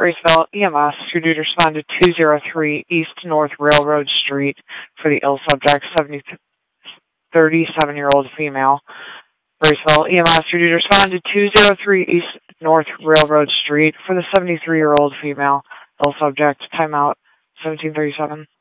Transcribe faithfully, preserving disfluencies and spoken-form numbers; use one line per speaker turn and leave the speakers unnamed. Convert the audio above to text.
Graceville E M S, your duty to respond to two oh three East North Railroad Street for the ill subject, thirty-seven-year-old female. Graceville E M S, your duty to respond to two oh three East North Railroad Street for the seventy-three-year-old female. Ill subject, timeout, seventeen thirty-seven.